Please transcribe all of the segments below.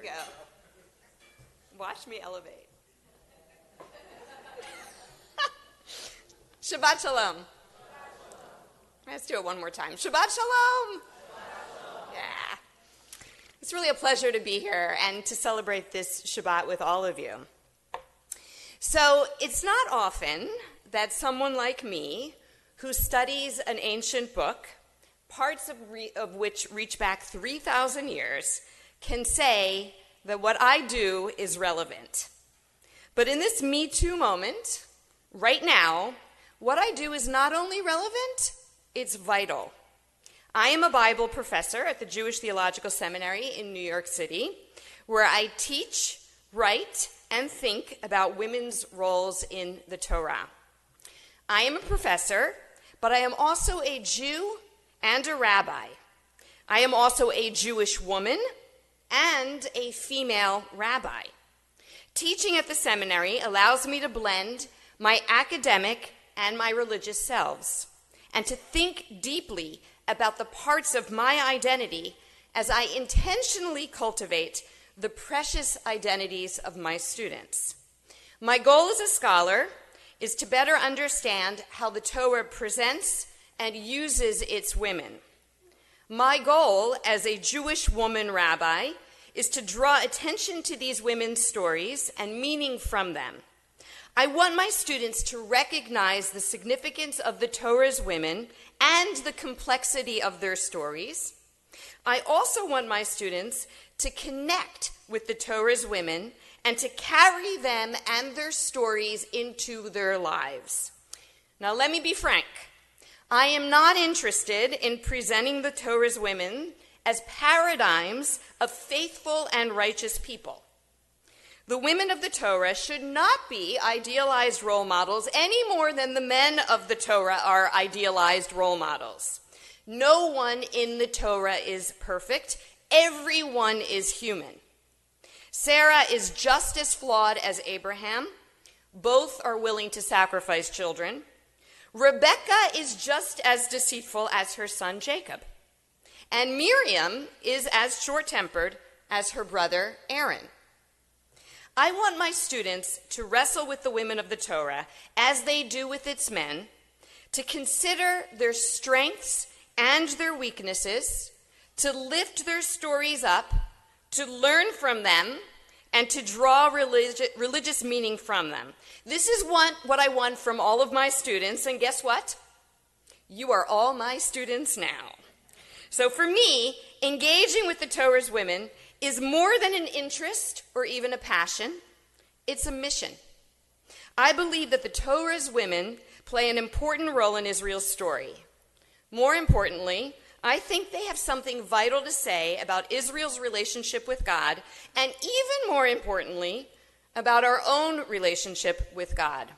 go. Watch me elevate. Shabbat Shalom. Let's do it one more time. Shabbat Shalom. Yeah. It's really a pleasure to be here and to celebrate this Shabbat with all of you. So it's not often that someone like me, who studies an ancient book, parts of which reach back 3,000 years, can say that what I do is relevant. But in this Me Too moment, right now, what I do is not only relevant, it's vital. I am a Bible professor at the Jewish Theological Seminary in New York City, where I teach, write, and think about women's roles in the Torah. I am a professor, but I am also a Jew and a rabbi. I am also a Jewish woman and a female rabbi. Teaching at the seminary allows me to blend my academic and my religious selves, and to think deeply about the parts of my identity as I intentionally cultivate the precious identities of my students. My goal as a scholar is to better understand how the Torah presents and uses its women. My goal as a Jewish woman rabbi is to draw attention to these women's stories and meaning from them. I want my students to recognize the significance of the Torah's women and the complexity of their stories. I also want my students to connect with the Torah's women and to carry them and their stories into their lives. Now, let me be frank. I am not interested in presenting the Torah's women as paradigms of faithful and righteous people. The women of the Torah should not be idealized role models any more than the men of the Torah are idealized role models. No one in the Torah is perfect. Everyone is human. Sarah is just as flawed as Abraham. Both are willing to sacrifice children. Rebekah is just as deceitful as her son Jacob. And Miriam is as short-tempered as her brother Aaron. I want my students to wrestle with the women of the Torah, as they do with its men, to consider their strengths and their weaknesses, to lift their stories up, to learn from them, and to draw religious meaning from them. This is what I want from all of my students, and guess what? You are all my students now. So for me, engaging with the Torah's women is more than an interest or even a passion. It's a mission. I believe that the Torah's women play an important role in Israel's story. More importantly, I think they have something vital to say about Israel's relationship with God, and even more importantly, about our own relationship with God.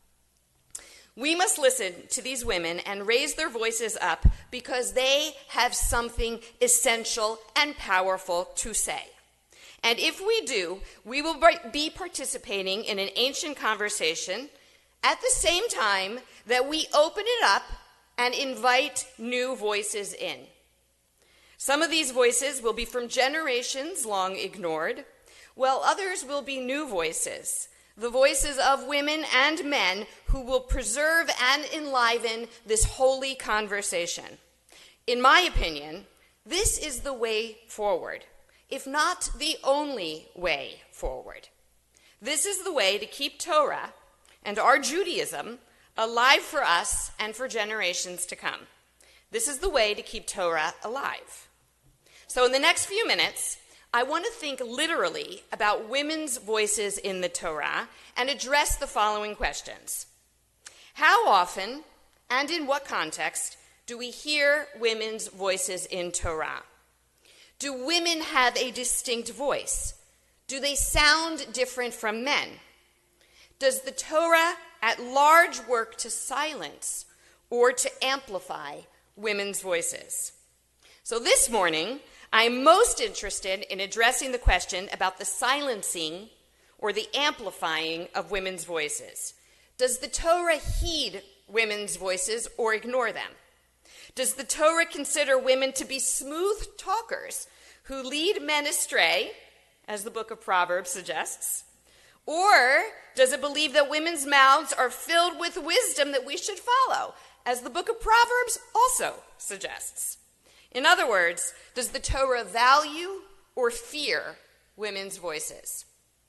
We must listen to these women and raise their voices up because they have something essential and powerful to say. And if we do, we will be participating in an ancient conversation at the same time that we open it up and invite new voices in. Some of these voices will be from generations long ignored, while others will be new voices, the voices of women and men who will preserve and enliven this holy conversation. In my opinion, this is the way forward, if not the only way forward. This is the way to keep Torah and our Judaism alive for us and for generations to come. This is the way to keep Torah alive. So in the next few minutes, I want to think literally about women's voices in the Torah and address the following questions. How often and in what context do we hear women's voices in Torah? Do women have a distinct voice? Do they sound different from men? Does the Torah at large work to silence or to amplify women's voices? So this morning, I'm most interested in addressing the question about the silencing or the amplifying of women's voices. Does the Torah heed women's voices or ignore them? Does the Torah consider women to be smooth talkers who lead men astray, as the book of Proverbs suggests? Or does it believe that women's mouths are filled with wisdom that we should follow, as the book of Proverbs also suggests? In other words, does the Torah value or fear women's voices?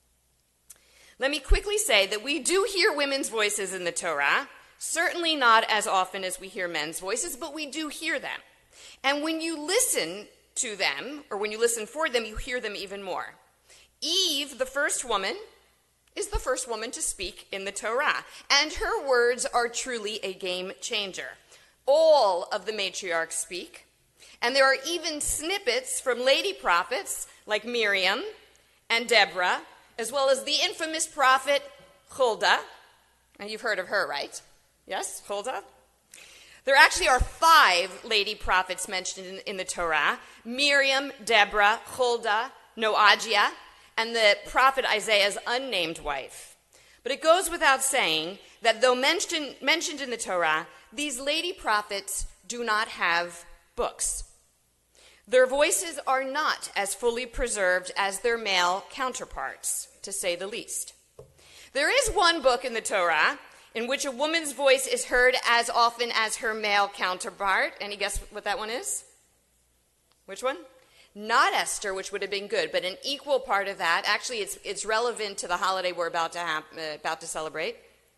Let me quickly say that we do hear women's voices in the Torah, certainly not as often as we hear men's voices, but we do hear them. And when you listen to them, or when you listen for them, you hear them even more. Eve, the first woman, is the first woman to speak in the Torah, and her words are truly a game changer. All of the matriarchs speak, and there are even snippets from lady prophets like Miriam and Deborah, as well as the infamous prophet Huldah. And you've heard of her, right? Yes, Huldah? There actually are 5 lady prophets mentioned in the Torah: Miriam, Deborah, Huldah, Noadiah, and the prophet Isaiah's unnamed wife. But it goes without saying that though mentioned in the Torah, these lady prophets do not have books. Their voices are not as fully preserved as their male counterparts, to say the least. There is one book in the Torah in which a woman's voice is heard as often as her male counterpart. Any guess what that one is? Which one? Not Esther, which would have been good, but an equal part of that. Actually, it's relevant to the holiday we're about to celebrate.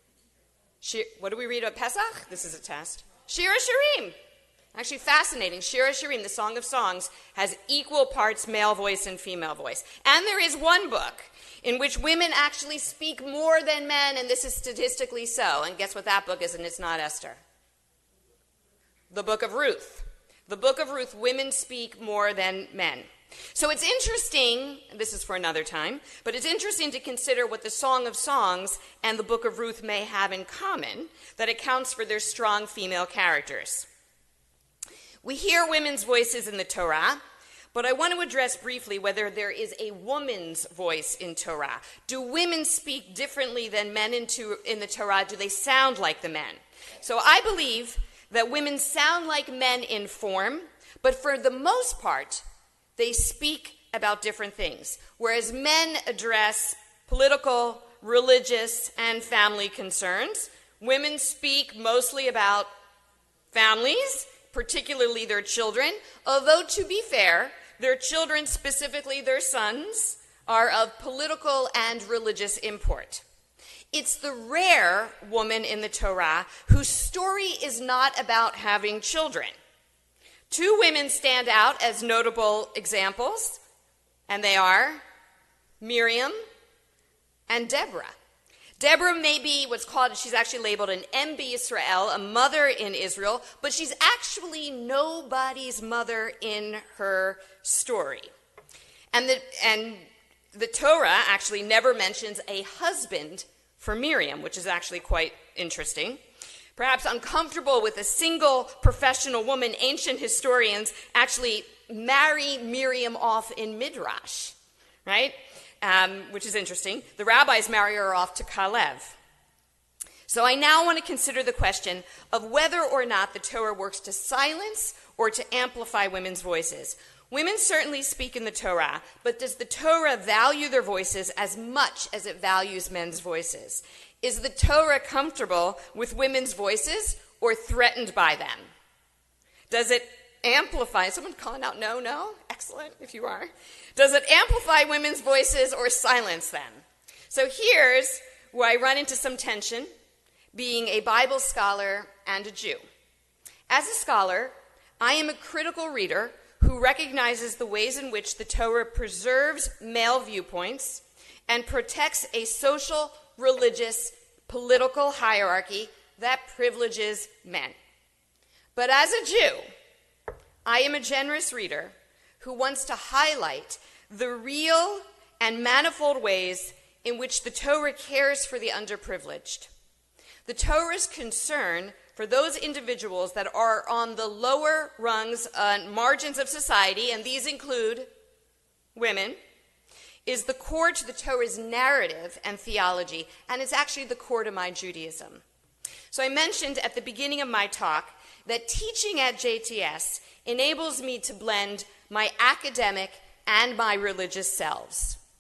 What do we read about Pesach? This is a test. Shir HaShirim. Actually fascinating. Shir HaShirim, the Song of Songs, has equal parts male voice and female voice. And there is one book in which women actually speak more than men, and this is statistically so. And guess what that book is, and it's not Esther. The Book of Ruth. The Book of Ruth, women speak more than men. So it's interesting, this is for another time, but it's interesting to consider what the Song of Songs and the Book of Ruth may have in common that accounts for their strong female characters. We hear women's voices in the Torah, but I want to address briefly whether there is a woman's voice in Torah. Do women speak differently than men in the Torah? Do they sound like the men? So I believe that women sound like men in form, but for the most part, they speak about different things. Whereas men address political, religious, and family concerns, women speak mostly about families, particularly their children, although to be fair, their children, specifically their sons, are of political and religious import. It's the rare woman in the Torah whose story is not about having children. 2 women stand out as notable examples, and they are Miriam and Deborah. Deborah may be she's actually labeled an Em B'Yisrael, a mother in Israel, but she's actually nobody's mother in her story. And the Torah actually never mentions a husband for Miriam, which is actually quite interesting. Perhaps uncomfortable with a single professional woman, ancient historians actually marry Miriam off in Midrash, right? Which is interesting. The rabbis marry her off to Kalev. So I now want to consider the question of whether or not the Torah works to silence or to amplify women's voices. Women certainly speak in the Torah, but does the Torah value their voices as much as it values men's voices? Is the Torah comfortable with women's voices or threatened by them? Does it amplify? Is someone calling out no? Excellent, if you are. Does it amplify women's voices or silence them? So here's where I run into some tension, being a Bible scholar and a Jew. As a scholar, I am a critical reader who recognizes the ways in which the Torah preserves male viewpoints and protects a social, religious, political hierarchy that privileges men. But as a Jew, I am a generous reader who wants to highlight the real and manifold ways in which the Torah cares for the underprivileged. The Torah's concern for those individuals that are on the lower rungs and margins of society, and these include women, is the core to the Torah's narrative and theology, and it's actually the core to my Judaism. So I mentioned at the beginning of my talk that teaching at JTS enables me to blend my academic and my religious selves.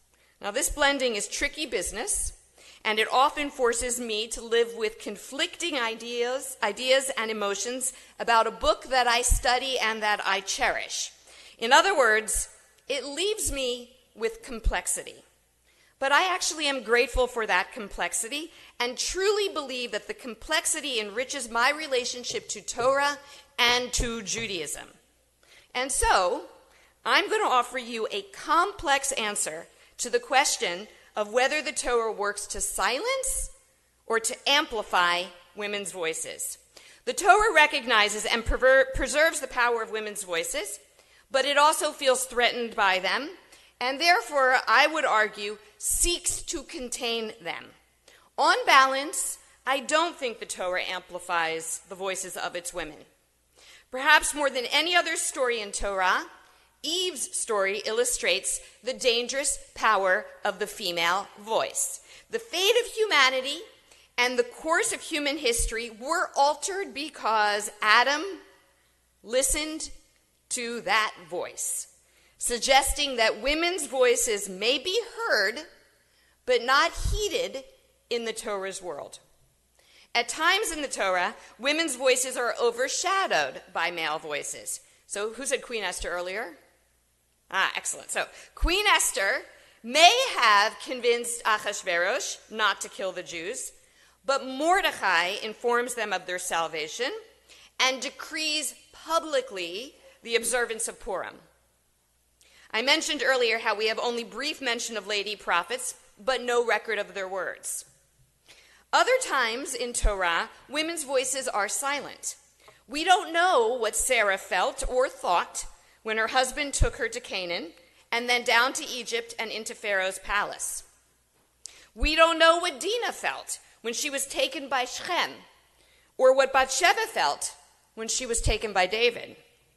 Now, this blending is tricky business, and it often forces me to live with conflicting ideas and emotions about a book that I study and that I cherish. In other words, it leaves me with complexity. But I actually am grateful for that complexity and truly believe that the complexity enriches my relationship to Torah and to Judaism. And so, I'm going to offer you a complex answer to the question of whether the Torah works to silence or to amplify women's voices. The Torah recognizes and preserves the power of women's voices, but it also feels threatened by them, and therefore, I would argue, seeks to contain them. On balance, I don't think the Torah amplifies the voices of its women. Perhaps more than any other story in Torah, Eve's story illustrates the dangerous power of the female voice. The fate of humanity and the course of human history were altered because Adam listened to that voice, suggesting that women's voices may be heard but not heeded in the Torah's world. At times in the Torah, women's voices are overshadowed by male voices. So who said Queen Esther earlier? Excellent. So Queen Esther may have convinced Ahasuerus not to kill the Jews, but Mordecai informs them of their salvation and decrees publicly the observance of Purim. I mentioned earlier how we have only brief mention of lady prophets, but no record of their words. Other times in Torah, women's voices are silent. We don't know what Sarah felt or thought when her husband took her to Canaan and then down to Egypt and into Pharaoh's palace. We don't know what Dinah felt when she was taken by Shechem, or what Bathsheba felt when she was taken by David.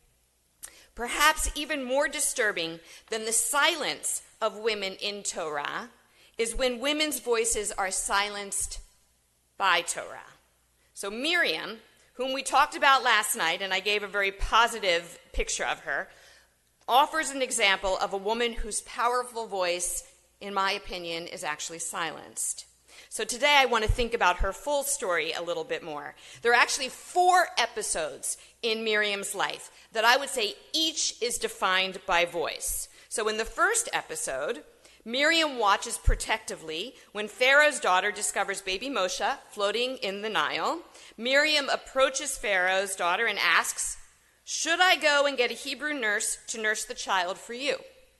Perhaps even more disturbing than the silence of women in Torah is when women's voices are silenced by Torah. So Miriam, whom we talked about last night, and I gave a very positive picture of her, offers an example of a woman whose powerful voice, in my opinion, is actually silenced. So today I want to think about her full story a little bit more. There are actually 4 episodes in Miriam's life that I would say each is defined by voice. So in the first episode, Miriam watches protectively when Pharaoh's daughter discovers baby Moshe floating in the Nile. Miriam approaches Pharaoh's daughter and asks, "Should I go and get a Hebrew nurse to nurse the child for you?"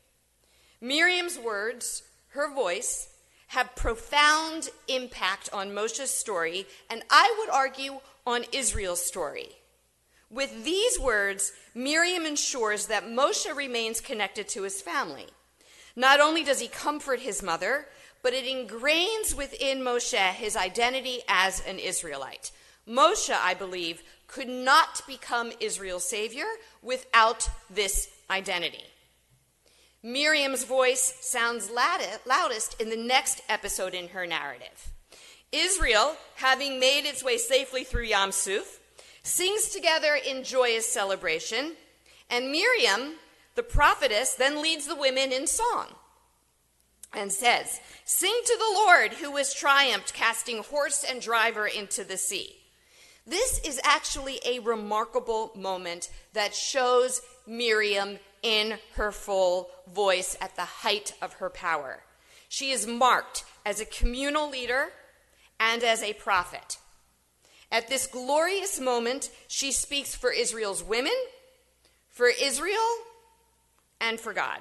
Miriam's words, her voice, have profound impact on Moshe's story, and I would argue on Israel's story. With these words, Miriam ensures that Moshe remains connected to his family. Not only does he comfort his mother, but it ingrains within Moshe his identity as an Israelite. Moshe, I believe, could not become Israel's savior without this identity. Miriam's voice sounds loudest in the next episode in her narrative. Israel, having made its way safely through Yam Suf, sings together in joyous celebration, and Miriam, the prophetess, then leads the women in song and says, "Sing to the Lord who has triumphed, casting horse and driver into the sea." This is actually a remarkable moment that shows Miriam in her full voice at the height of her power. She is marked as a communal leader and as a prophet. At this glorious moment, she speaks for Israel's women, for Israel, and for God.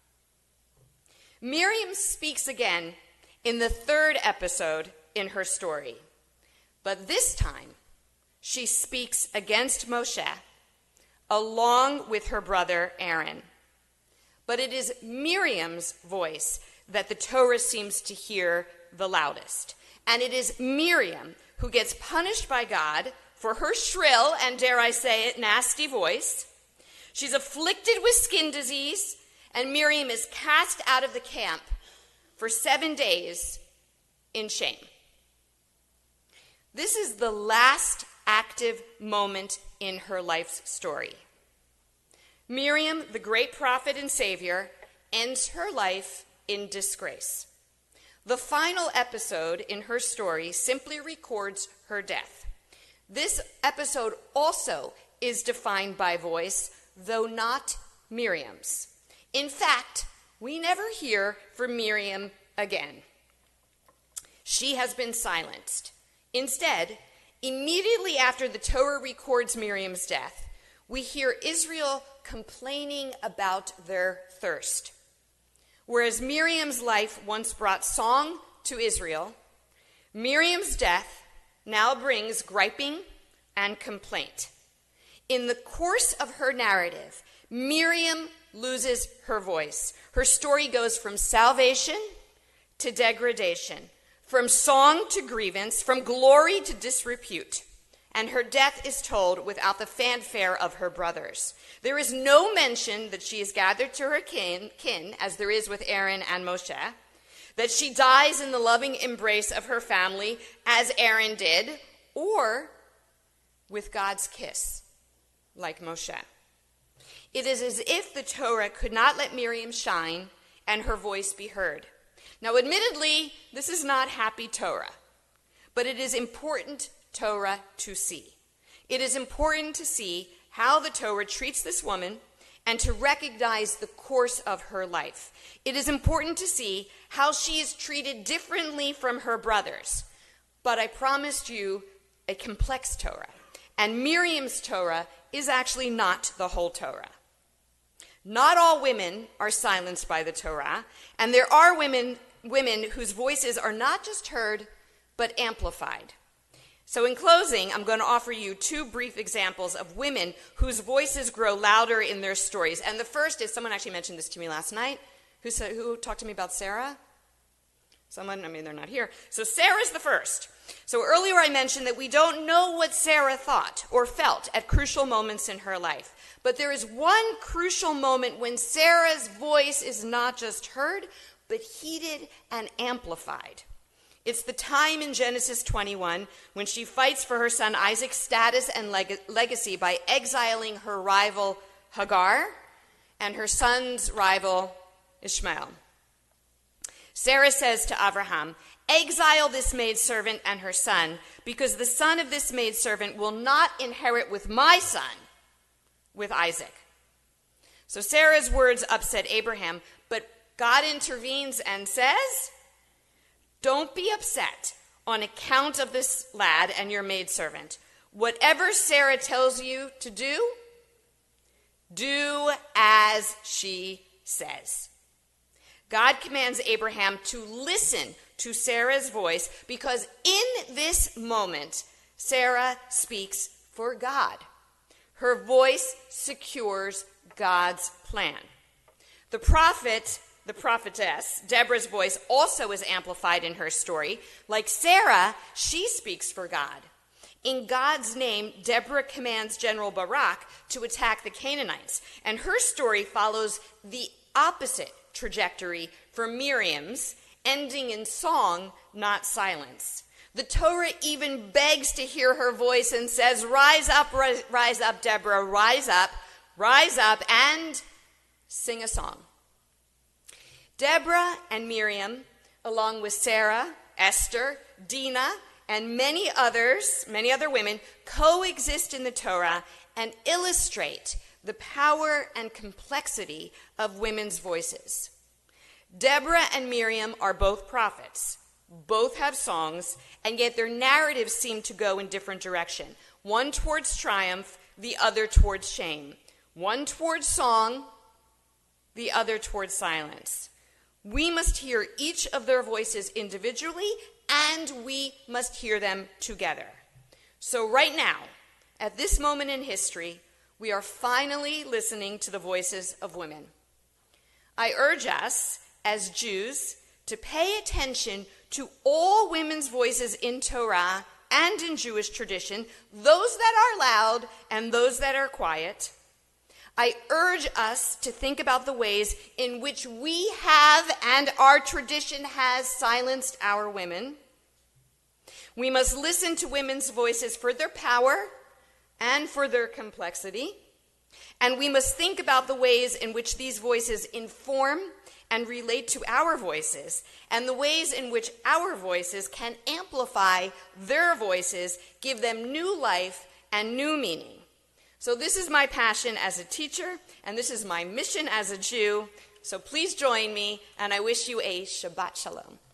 Miriam speaks again in the 3rd episode in her story, but this time she speaks against Moshe along with her brother Aaron. But it is Miriam's voice that the Torah seems to hear the loudest, and it is Miriam who gets punished by God for her shrill and, dare I say it, nasty voice. She's afflicted with skin disease, and Miriam is cast out of the camp for 7 days in shame. This is the last active moment in her life's story. Miriam, the great prophet and savior, ends her life in disgrace. The final episode in her story simply records her death. This episode also is defined by voice, though not Miriam's. In fact, we never hear from Miriam again. She has been silenced. Instead, immediately after the Torah records Miriam's death, we hear Israel complaining about their thirst. Whereas Miriam's life once brought song to Israel, Miriam's death now brings griping and complaint. In the course of her narrative, Miriam loses her voice. Her story goes from salvation to degradation, from song to grievance, from glory to disrepute. And her death is told without the fanfare of her brothers. There is no mention that she is gathered to her kin, as there is with Aaron and Moshe, that she dies in the loving embrace of her family, as Aaron did, or with God's kiss, like Moshe. It is as if the Torah could not let Miriam shine and her voice be heard. Now, admittedly, this is not happy Torah, but it is important Torah to see. It is important to see how the Torah treats this woman and to recognize the course of her life. It is important to see how she is treated differently from her brothers. But I promised you a complex Torah, and Miriam's Torah is actually not the whole Torah. Not all women are silenced by the Torah, and there are women whose voices are not just heard, but amplified. So in closing, I'm going to offer you two brief examples of women whose voices grow louder in their stories. And the first is, someone actually mentioned this to me last night. Who talked to me about Sarah? Someone, they're not here. So Sarah's the first. So earlier I mentioned that we don't know what Sarah thought or felt at crucial moments in her life. But there is one crucial moment when Sarah's voice is not just heard, but heeded and amplified. It's the time in Genesis 21 when she fights for her son Isaac's status and legacy by exiling her rival Hagar and her son's rival Ishmael. Sarah says to Abraham, "Exile this maidservant and her son, because the son of this maidservant will not inherit with my son, with Isaac." So Sarah's words upset Abraham, but God intervenes and says, "Don't be upset on account of this lad and your maidservant. Whatever Sarah tells you to do, do as she says." God commands Abraham to listen to Sarah's voice because in this moment, Sarah speaks for God. Her voice secures God's plan. The prophetess, Deborah's voice also is amplified in her story. Like Sarah, she speaks for God. In God's name, Deborah commands General Barak to attack the Canaanites, and her story follows the opposite trajectory for Miriam's, ending in song, not silence. The Torah even begs to hear her voice and says, rise up, Deborah, rise up, and sing a song. Deborah and Miriam, along with Sarah, Esther, Dinah, and many other women, coexist in the Torah and illustrate the power and complexity of women's voices. Deborah and Miriam are both prophets. Both have songs, and yet their narratives seem to go in different directions. One towards triumph, the other towards shame. One towards song, the other towards silence. We must hear each of their voices individually, and we must hear them together. So right now, at this moment in history, we are finally listening to the voices of women. I urge us, as Jews, to pay attention to all women's voices in Torah and in Jewish tradition, those that are loud and those that are quiet. I urge us to think about the ways in which we have and our tradition has silenced our women. We must listen to women's voices for their power and for their complexity. And we must think about the ways in which these voices inform and relate to our voices, and the ways in which our voices can amplify their voices, give them new life and new meaning. So this is my passion as a teacher, and this is my mission as a Jew. So please join me, and I wish you a Shabbat Shalom.